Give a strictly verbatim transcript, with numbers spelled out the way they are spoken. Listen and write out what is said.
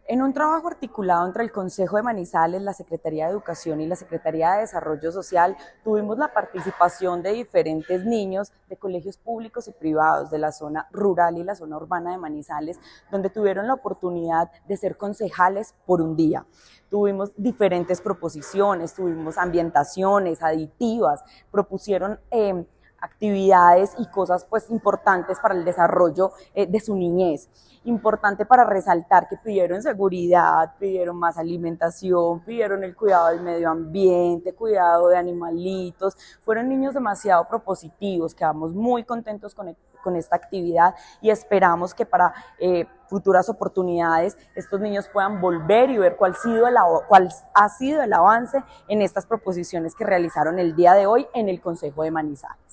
En un trabajo articulado entre el Consejo de Manizales, la Secretaría de Educación y la Secretaría de Desarrollo Social, tuvimos la participación de diferentes niños de colegios públicos y privados de la zona rural y la zona urbana de Manizales, donde tuvieron la oportunidad de ser concejales por un día. Tuvimos diferentes proposiciones, tuvimos ambientaciones, aditivas, propusieron eh, actividades y cosas pues importantes para el desarrollo eh, de su niñez. Importante para resaltar que pidieron seguridad, pidieron más alimentación, pidieron el cuidado del medio ambiente, cuidado de animalitos. Fueron niños demasiado propositivos, quedamos muy contentos con, con esta actividad y esperamos que para eh, futuras oportunidades estos niños puedan volver y ver cuál ha sido el, cuál ha sido el avance en estas proposiciones que realizaron el día de hoy en el Consejo de Manizales.